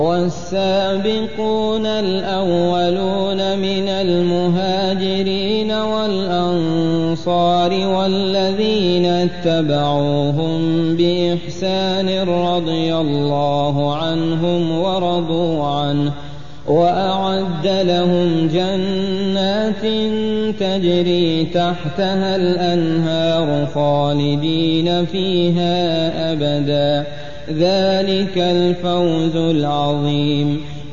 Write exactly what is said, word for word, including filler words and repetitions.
وَالسَّابِقُونَ الْأَوَّلُونَ مِنَ الْمُهَاجِرِينَ وَالْأَنصَارِ وَالَّذِينَ اتَّبَعُوهُم بِإِحْسَانٍ رَّضِيَ اللَّهُ عَنْهُمْ وَرَضُوا عَنْهُ وَأَعَدَّ لَهُمْ جَنَّاتٍ تَجْرِي تَحْتَهَا الْأَنْهَارُ خَالِدِينَ فِيهَا أَبَدًا ۚ ذَٰلِكَ الْفَوْزُ الْعَظِيمُ.